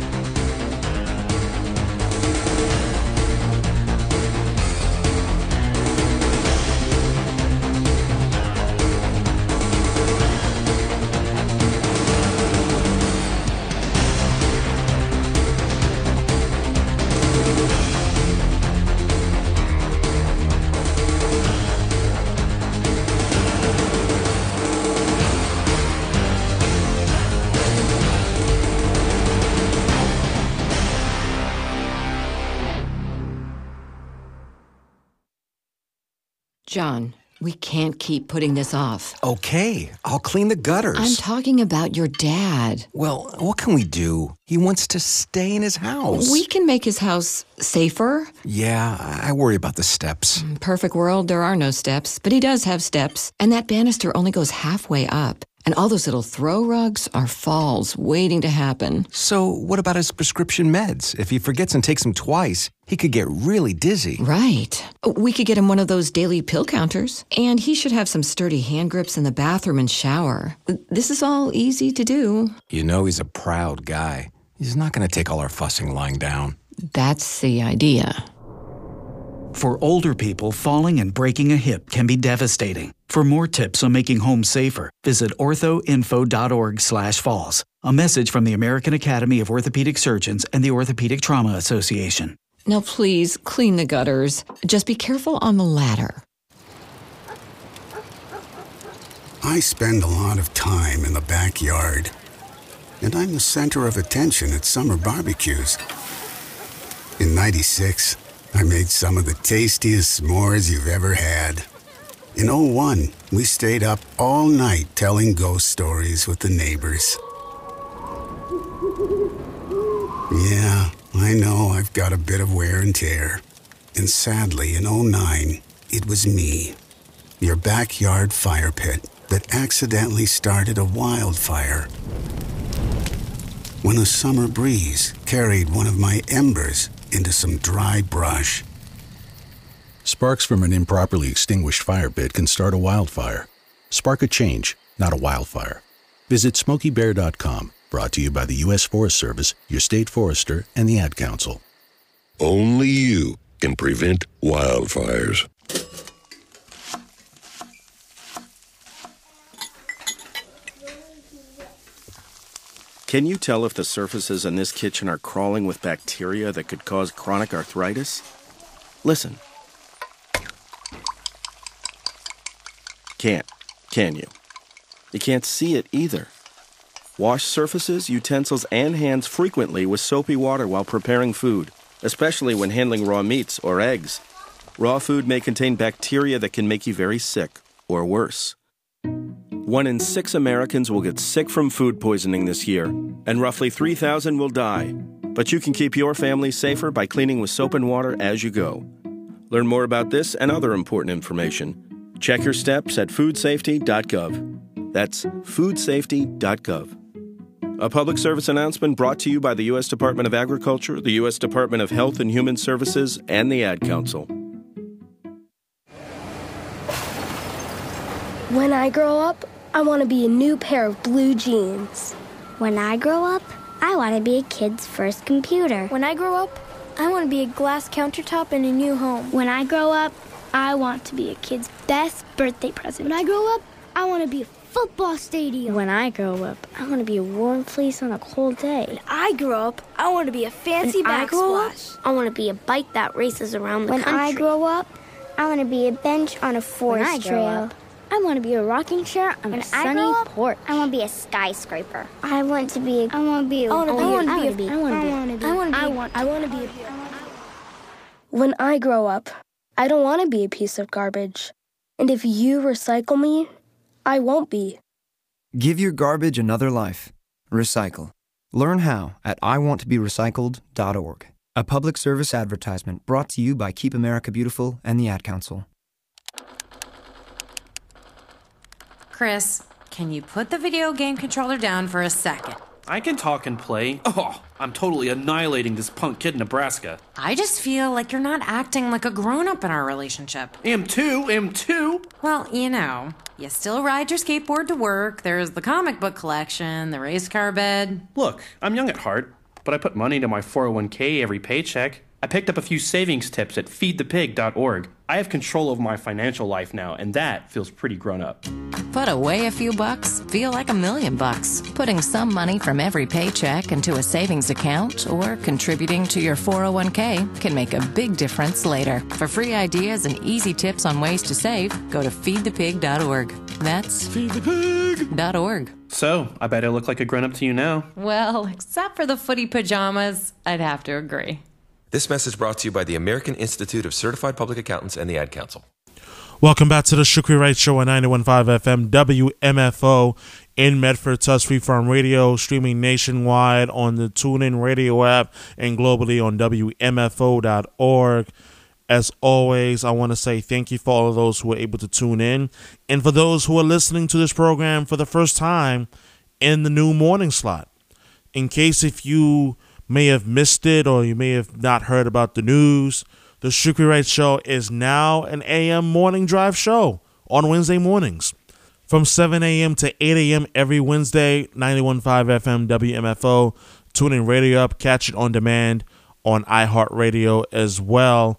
John, we can't keep putting this off. Okay, I'll clean the gutters. I'm talking about your dad. Well, what can we do? He wants to stay in his house. We can make his house safer. Yeah, I worry about the steps. Perfect world, there are no steps, but he does have steps. And that banister only goes halfway up. And all those little throw rugs are falls waiting to happen. So what about his prescription meds? If he forgets and takes them twice, he could get really dizzy. Right. We could get him one of those daily pill counters. And he should have some sturdy hand grips in the bathroom and shower. This is all easy to do. You know he's a proud guy. He's not going to take all our fussing lying down. That's the idea. For older people, falling and breaking a hip can be devastating. For more tips on making home safer, visit orthoinfo.org slash falls. A message from the American Academy of Orthopedic Surgeons and the Orthopedic Trauma Association. Now please, clean the gutters. Just be careful on the ladder. I spend a lot of time in the backyard, and I'm the center of attention at summer barbecues. In ninety-six, I made some of the tastiest s'mores you've ever had. In oh one, we stayed up all night telling ghost stories with the neighbors. Yeah, I know I've got a bit of wear and tear. And sadly, in oh nine, it was me, your backyard fire pit, that accidentally started a wildfire. When a summer breeze carried one of my embers into some dry brush. Sparks from an improperly extinguished fire pit can start a wildfire. Spark a change, not a wildfire. Visit Smokey Bear dot com. Brought to you by the U S Forest Service, your state forester, and the Ad Council. Only you can prevent wildfires. Can you tell if the surfaces in this kitchen are crawling with bacteria that could cause chronic arthritis? Listen. Can't, can you? You can't see it either. Wash surfaces, utensils, and hands frequently with soapy water while preparing food, especially when handling raw meats or eggs. Raw food may contain bacteria that can make you very sick, or worse. One in six Americans will get sick from food poisoning this year, and roughly three thousand will die. But you can keep your family safer by cleaning with soap and water as you go. Learn more about this and other important information. Check your steps at food safety dot gov. That's food safety dot gov. A public service announcement brought to you by the U S Department of Agriculture, the U S Department of Health and Human Services, and the Ad Council. When I grow up, I want to be a new pair of blue jeans. When I grow up, I want to be a kid's first computer. When I grow up, I want to be a glass countertop in a new home. When I grow up, I want to be a kid's best birthday present. When I grow up, I want to be a football stadium. When I grow up, I want to be a warm fleece on a cold day. When I grow up, I want to be a fancy when I grow up, backsplash. I want to be a bike that races around the when country. When I grow up, I want to be a bench on a forest when I trail. Grow up, I want to be a rocking chair on when a sunny I up, porch. I want to be a skyscraper. I want to be a... I want to be a... I want to be... I want to to be... I want to be... I want to be... I want I want to be... When I grow up, I don't want to be a piece of garbage. And if you recycle me, I won't be. Give your garbage another life. Recycle. Learn how at I want to be recycled dot org. A public service advertisement brought to you by Keep America Beautiful and the Ad Council. Chris, can you put the video game controller down for a second? I can talk and play. Oh, I'm totally annihilating this punk kid in Nebraska. I just feel like you're not acting like a grown-up in our relationship. Am too, am too. Well, you know, you still ride your skateboard to work, there's the comic book collection, the race car bed. Look, I'm young at heart, but I put money into my four oh one k every paycheck. I picked up a few savings tips at feed the pig dot org. I have control over my financial life now, and that feels pretty grown up. Put away a few bucks, feel like a million bucks. Putting some money from every paycheck into a savings account or contributing to your four oh one k can make a big difference later. For free ideas and easy tips on ways to save, go to feed the pig dot org. That's feed the pig dot org. So, I bet I look like a grown-up to you now. Well, except for the footy pajamas, I'd have to agree. This message brought to you by the American Institute of Certified Public Accountants and the Ad Council. Welcome back to the Shukri Wright Show on ninety-one point five F M W M F O in Medford, Tusk Free Farm Radio, streaming nationwide on the TuneIn Radio app and globally on W M F O dot org. As always, I want to say thank you for all of those who were able to tune in, and for those who are listening to this program for the first time in the new morning slot. In case if you may have missed it or you may have not heard about the news, the Shukri Wright Show is now an A M morning drive show on Wednesday mornings from seven a.m. to eight a.m. every Wednesday, ninety-one point five F M W M F O. Tune in radio up, catch it on demand on iHeartRadio as well.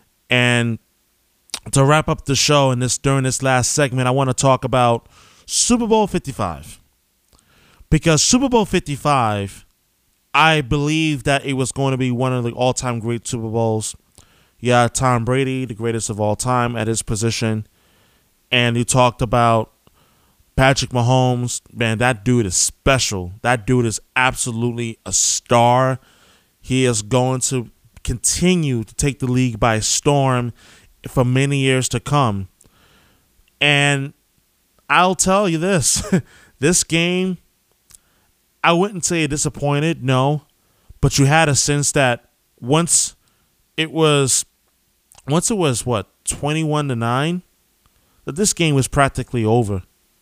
And to wrap up the show in this during this last segment, I want to talk about Super Bowl fifty-five. Because Super Bowl fifty-five, I believe that it was going to be one of the all-time great Super Bowls. Yeah, Tom Brady, the greatest of all time at his position. And you talked about Patrick Mahomes. Man, that dude is special. That dude is absolutely a star. He is going to continue to take the league by storm for many years to come. And I'll tell you this. This game, I wouldn't say disappointed, no, but you had a sense that once it was, once it was what, twenty-one to nine, that this game was practically over.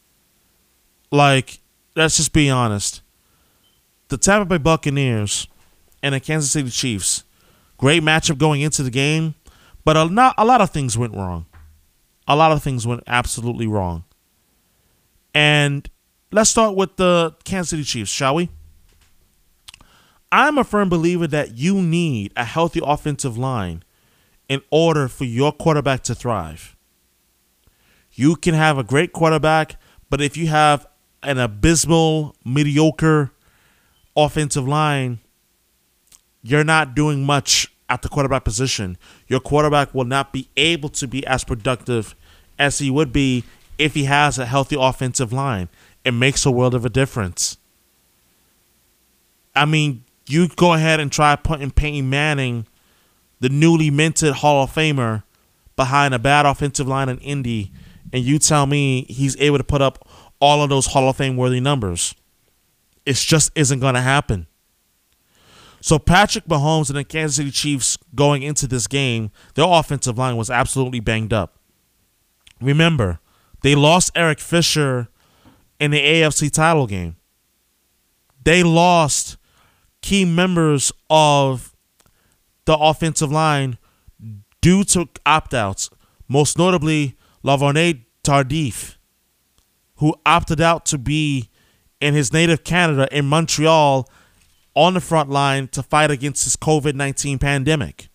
Like, let's just be honest. The Tampa Bay Buccaneers and the Kansas City Chiefs, great matchup going into the game, But a, not, a lot of things went wrong. A lot of things went absolutely wrong. And let's start with the Kansas City Chiefs, shall we? I'm a firm believer that you need a healthy offensive line in order for your quarterback to thrive. You can have a great quarterback, but if you have an abysmal, mediocre offensive line, you're not doing much at the quarterback position. Your quarterback will not be able to be as productive as he would be if he has a healthy offensive line. It makes a world of a difference. I mean, you go ahead and try putting Peyton Manning, the newly minted Hall of Famer, behind a bad offensive line in Indy, and you tell me he's able to put up all of those Hall of Fame worthy numbers. It just isn't going to happen. So Patrick Mahomes and the Kansas City Chiefs going into this game, their offensive line was absolutely banged up. Remember, they lost Eric Fisher in the A F C title game. They lost key members of the offensive line due to opt-outs, most notably Laverne Tardif, who opted out to be in his native Canada in Montreal on the front line to fight against this covid nineteen pandemic.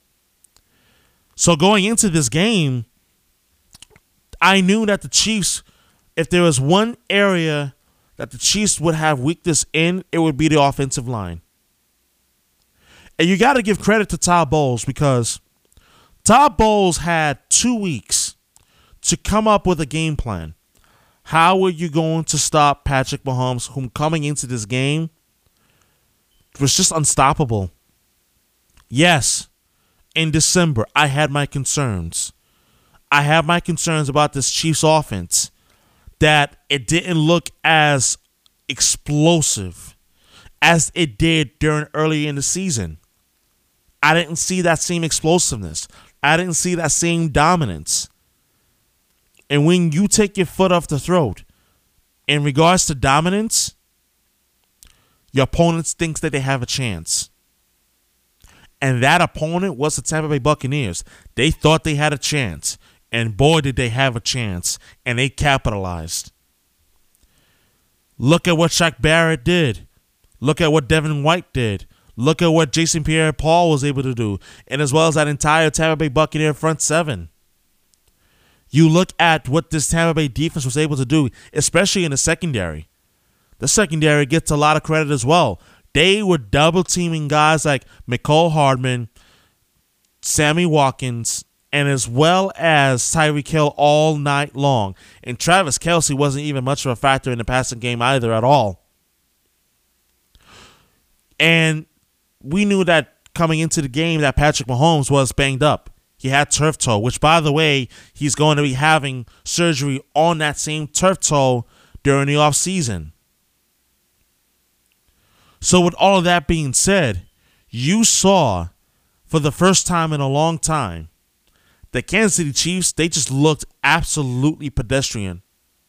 So going into this game, I knew that the Chiefs, if there was one area that the Chiefs would have weakness in, it would be the offensive line. And you got to give credit to Todd Bowles, because Todd Bowles had two weeks to come up with a game plan. How were you going to stop Patrick Mahomes, whom coming into this game was just unstoppable? Yes, in December, I had my concerns. I have my concerns about this Chiefs offense, that it didn't look as explosive as it did during early in the season. I didn't see that same explosiveness. I didn't see that same dominance. And when you take your foot off the throat, in regards to dominance, your opponent thinks that they have a chance. And that opponent was the Tampa Bay Buccaneers. They thought they had a chance. And boy, did they have a chance. And they capitalized. Look at what Shaq Barrett did. Look at what Devin White did. Look at what Jason Pierre-Paul was able to do. And as well as that entire Tampa Bay Buccaneer front seven. You look at what this Tampa Bay defense was able to do, especially in the secondary. The secondary gets a lot of credit as well. They were double-teaming guys like Mecole Hardman, Sammy Watkins, and as well as Tyreek Hill all night long. And Travis Kelce wasn't even much of a factor in the passing game either at all. And we knew that coming into the game that Patrick Mahomes was banged up. He had turf toe, which, by the way, he's going to be having surgery on that same turf toe during the offseason. So with all of that being said, you saw for the first time in a long time, the Kansas City Chiefs, they just looked absolutely pedestrian.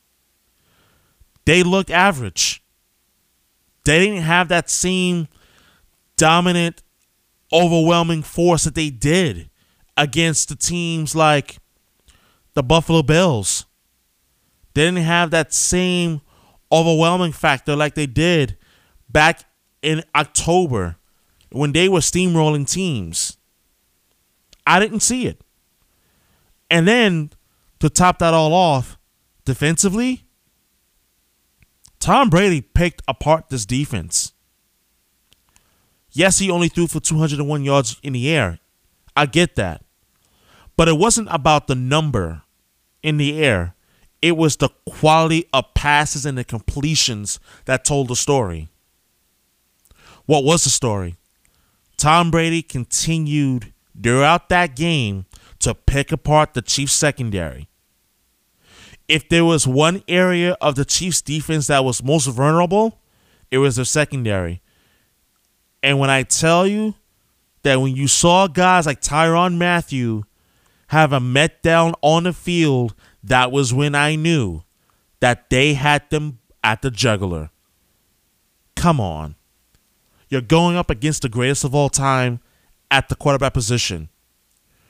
They looked average. They didn't have that same dominant, overwhelming force that they did against the teams like the Buffalo Bills. They didn't have that same overwhelming factor like they did back in October when they were steamrolling teams. I didn't see it. And then, to top that all off, defensively, Tom Brady picked apart this defense. Yes, he only threw for two hundred one yards in the air. I get that. But it wasn't about the number in the air. It was the quality of passes and the completions that told the story. What was the story? Tom Brady continued throughout that game to pick apart the Chiefs secondary. If there was one area of the Chiefs defense that was most vulnerable, it was their secondary. And when I tell you that when you saw guys like Tyrann Mathieu have a meltdown on the field, that was when I knew that they had them at the jugular. Come on. You're going up against the greatest of all time at the quarterback position.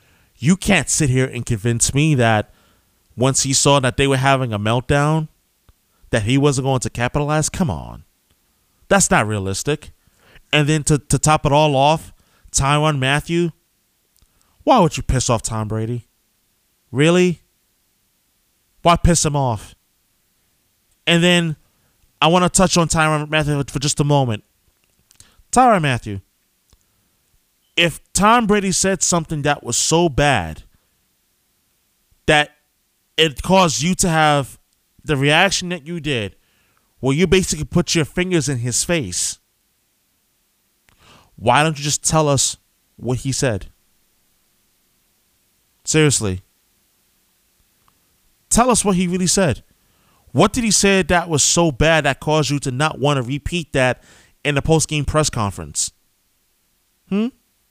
You can't sit here and convince me that once he saw that they were having a meltdown, that he wasn't going to capitalize. Come on. That's not realistic. And then to, to top it all off, Tyrann Mathieu, why would you piss off Tom Brady? Really? Why piss him off? And then I want to touch on Tyrann Mathieu for just a moment. Tyrann Mathieu, if Tom Brady said something that was so bad that it caused you to have the reaction that you did, where you basically put your fingers in his face, why don't you just tell us what he said? Seriously. Tell us what he really said. What did he say that was so bad that caused you to not want to repeat that in the post-game press conference? Hmm?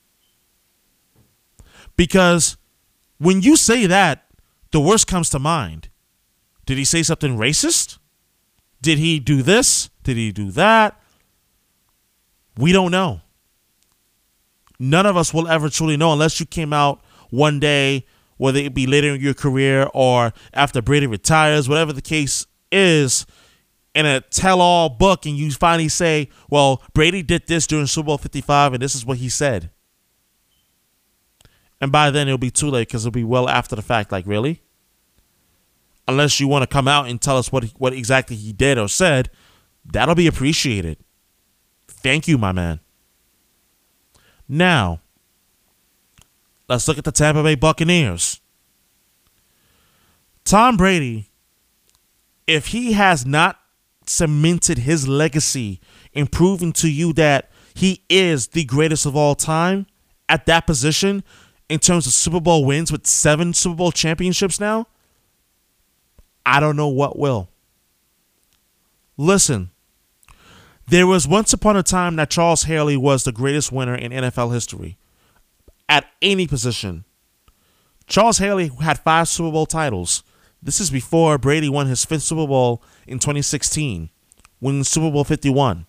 Because when you say that, the worst comes to mind. Did he say something racist? Did he do this? Did he do that? We don't know. None of us will ever truly know unless you came out one day, whether it be later in your career or after Brady retires, whatever the case is, in a tell-all book, and you finally say, well, Brady did this during Super Bowl fifty-five, and this is what he said. And by then, it'll be too late because it'll be well after the fact. Like, really? Unless you want to come out and tell us what, what exactly he did or said, that'll be appreciated. Thank you, my man. Now, let's look at the Tampa Bay Buccaneers. Tom Brady, if he has not cemented his legacy in proving to you that he is the greatest of all time at that position in terms of Super Bowl wins with seven Super Bowl championships now, I don't know what will. Listen, there was once upon a time that Charles Haley was the greatest winner in N F L history at any position. Charles Haley had five Super Bowl titles. This is before Brady won his fifth Super Bowl in twenty sixteen, winning Super Bowl fifty-one.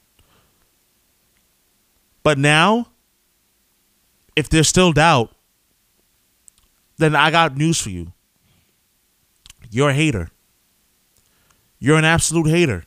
But now, if there's still doubt, then I got news for you. You're a hater. You're an absolute hater.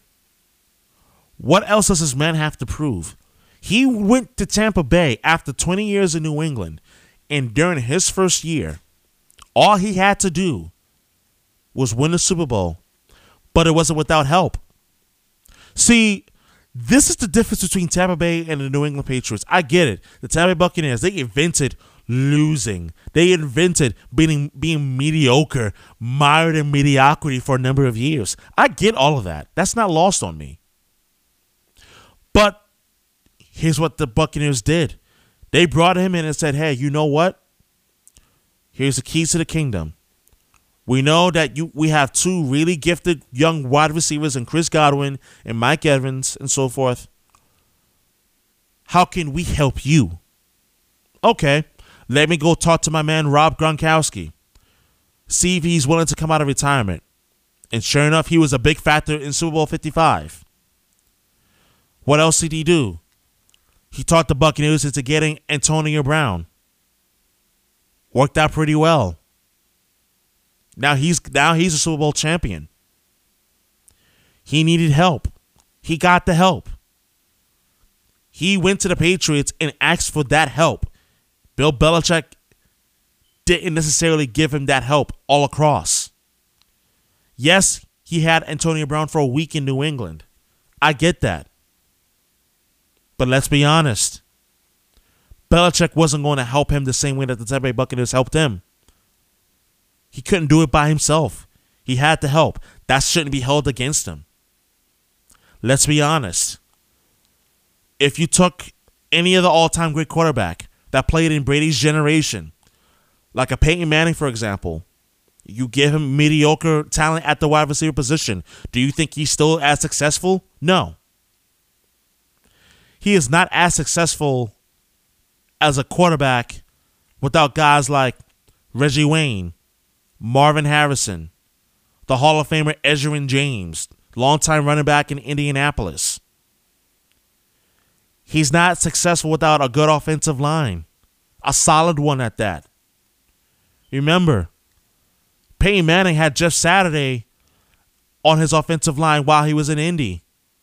What else does this man have to prove? He went to Tampa Bay after twenty years in New England, and during his first year, all he had to do was win the Super Bowl, but it wasn't without help. See, this is the difference between Tampa Bay and the New England Patriots. I get it. The Tampa Bay Buccaneers, they invented losing. They invented being being mediocre, mired in mediocrity for a number of years. I get all of that. That's not lost on me. But here's what the Buccaneers did. They brought him in and said, hey, you know what? Here's the keys to the kingdom. We know that you we have two really gifted young wide receivers in Chris Godwin and Mike Evans and so forth. How can we help you? Okay, let me go talk to my man Rob Gronkowski. See if he's willing to come out of retirement. And sure enough, he was a big factor in Super Bowl fifty-five. What else did he do? He talked the Buccaneers into getting Antonio Brown. Worked out pretty well. Now he's now he's a Super Bowl champion. He needed help. He got the help. He went to the Patriots and asked for that help. Bill Belichick didn't necessarily give him that help all across. Yes, he had Antonio Brown for a week in New England. I get that. But let's be honest. Belichick wasn't going to help him the same way that the Tampa Bay Buccaneers helped him. He couldn't do it by himself. He had to help. That shouldn't be held against him. Let's be honest. If you took any of the all-time great quarterback that played in Brady's generation, like a Peyton Manning, for example, you give him mediocre talent at the wide receiver position, do you think he's still as successful? No. He is not as successful as a quarterback without guys like Reggie Wayne, Marvin Harrison, the Hall of Famer Edgerrin James, longtime running back in Indianapolis. He's not successful without a good offensive line, a solid one at that. Remember, Peyton Manning had Jeff Saturday on his offensive line while he was in Indy.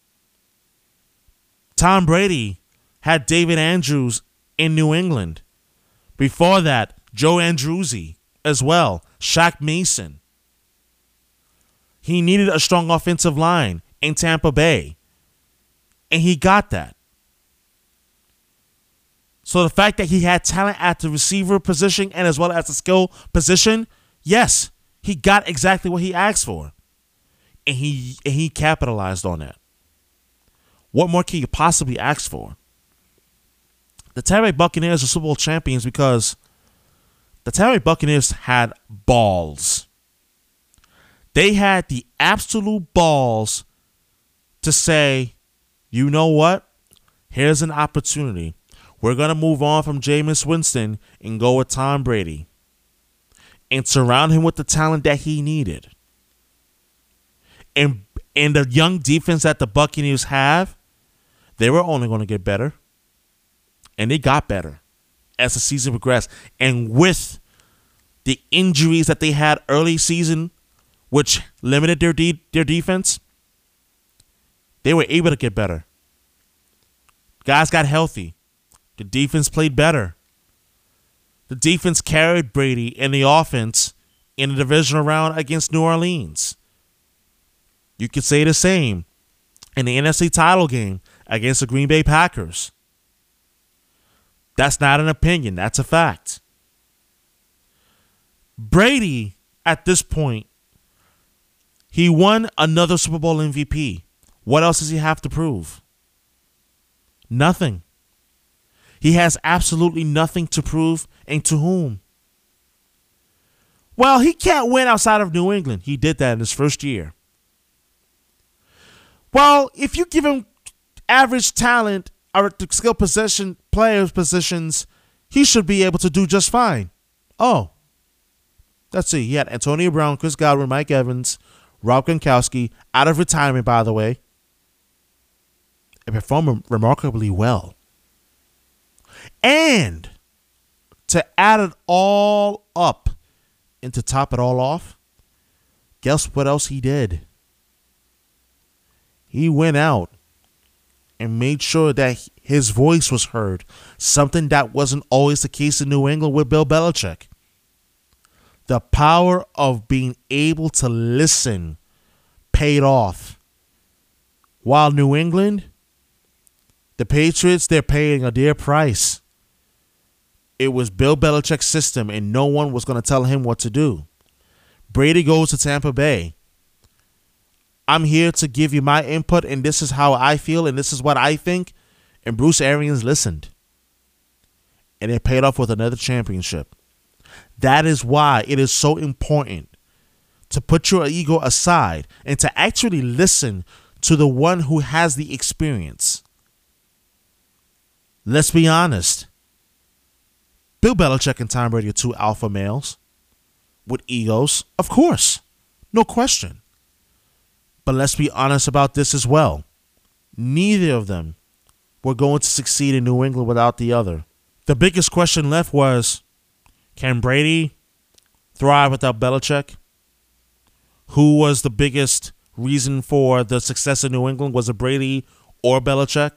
Tom Brady had David Andrews in New England. Before that, Joe Andruzzi as well. Shaq Mason. He needed a strong offensive line in Tampa Bay. And he got that. So the fact that he had talent at the receiver position and as well as the skill position, yes, he got exactly what he asked for. And he and he capitalized on that. What more can you possibly ask for? The Tampa Bay Buccaneers are Super Bowl champions because the Tampa Bay Buccaneers had balls. They had the absolute balls to say, you know what? Here's an opportunity. We're going to move on from Jameis Winston and go with Tom Brady and surround him with the talent that he needed. And, and the young defense that the Buccaneers have, they were only going to get better. And they got better as the season progressed. And with the injuries that they had early season, which limited their de- their defense, they were able to get better. Guys got healthy. The defense played better. The defense carried Brady and the offense in the divisional round against New Orleans. You could say the same in the N F C title game against the Green Bay Packers. That's not an opinion. That's a fact. Brady, at this point, he won another Super Bowl M V P. What else does he have to prove? Nothing. He has absolutely nothing to prove, and to whom? Well, he can't win outside of New England. He did that in his first year. Well, if you give him average talent or skill possession players positions, he should be able to do just fine. Oh, let's see. He had Antonio Brown, Chris Godwin, Mike Evans, Rob Gronkowski, out of retirement, by the way, and performed remarkably well. And to add it all up and to top it all off, guess what else he did? He went out and made sure that his voice was heard, something that wasn't always the case in New England with Bill Belichick. The power of being able to listen paid off. While New England, the Patriots, they're paying a dear price. It was Bill Belichick's system, and no one was going to tell him what to do. Brady goes to Tampa Bay. I'm here to give you my input, and this is how I feel, and this is what I think. And Bruce Arians listened. And it paid off with another championship. That is why it is so important to put your ego aside and to actually listen to the one who has the experience. Let's be honest. Bill Belichick and Tom Brady are two alpha males with egos, of course, no question. But let's be honest about this as well. Neither of them were going to succeed in New England without the other. The biggest question left was, can Brady thrive without Belichick? Who was the biggest reason for the success in New England? Was it Brady or Belichick?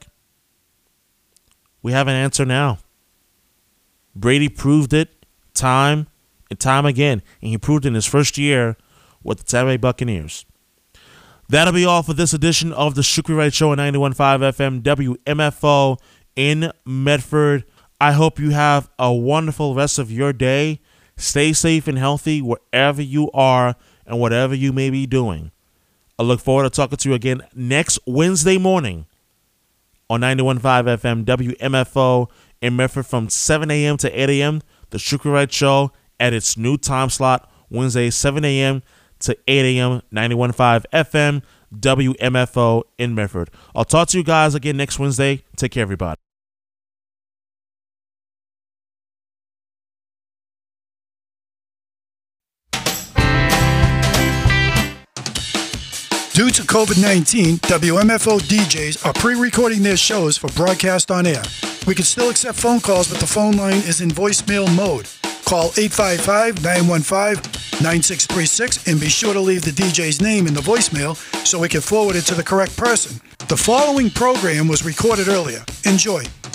We have an answer now. Brady proved it time and time again, and he proved it in his first year with the Tampa Bay Buccaneers. That'll be all for this edition of the Shukri Wright Show on ninety-one point five F M W M F O in Medford. I hope you have a wonderful rest of your day. Stay safe and healthy wherever you are and whatever you may be doing. I look forward to talking to you again next Wednesday morning on ninety-one point five F M W M F O in Medford from seven a.m. to eight a.m. The Shukri Wright Show at its new time slot, Wednesday, seven a.m. to eight a.m. ninety-one point five F M W M F O in Medford. I'll talk to you guys again next Wednesday. Take care, everybody. Due to COVID nineteen, W M F O D Js are pre-recording their shows for broadcast on air. We can still accept phone calls, but the phone line is in voicemail mode. Call eight five five, nine one five, nine six three six and be sure to leave the D J's name in the voicemail so we can forward it to the correct person. The following program was recorded earlier. Enjoy.